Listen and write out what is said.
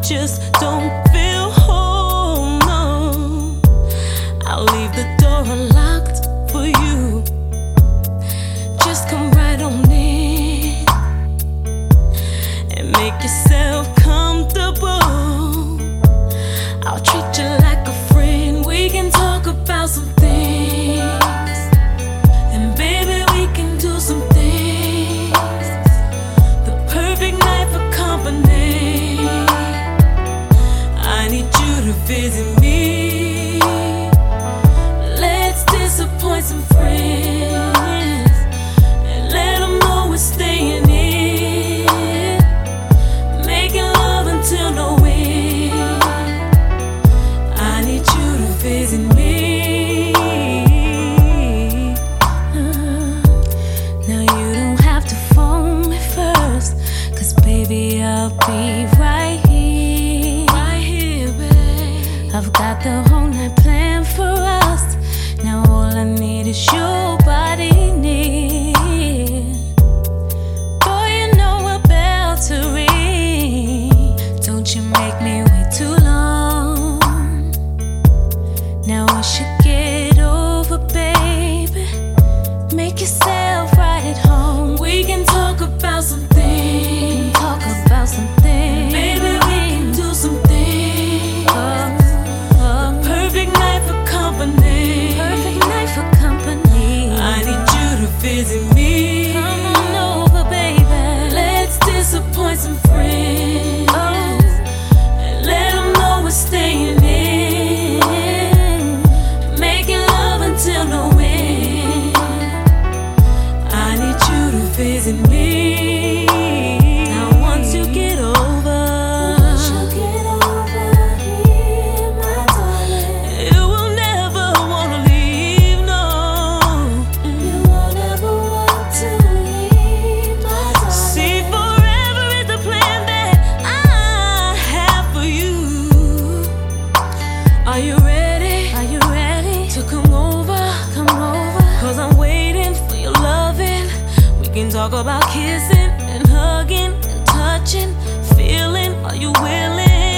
just don't feel whole, no. I'll leave the door unlocked for you. Just come right on in and make yourself comfortable. I'll treat you like a friend. We can talk about some things, and baby, we can do some things. The perfect night for company. I need you to visit me. Let's disappoint some friends and let them know we're staying in, making love until no end. I need you to visit me. Now you don't have to phone me first, 'cause baby, I'll be right here. Right here, babe. I've got the whole night planned for us. Now all I need is your body near. Boy, you know we're about to ring. Don't you make me wait too long. Now we should get over, baby. Make yourself right at home. We can talk about some things. Talk about some things. Baby, we can do some things. The perfect night for company. Perfect night for company. I need you to visit me. Come on over, baby. Let's disappoint some friends. And let them know we're staying in, making love until no end. I need you to visit me. Now once you get over here, my darling, you will never wanna leave, no. You won't ever want to leave, my darling. See, forever is the plan that I have for you. Are you ready? Are you ready to come over? Come over, 'cause I'm waiting for your loving. We can talk about kissing and hugging and touching, feeling. Are you willing?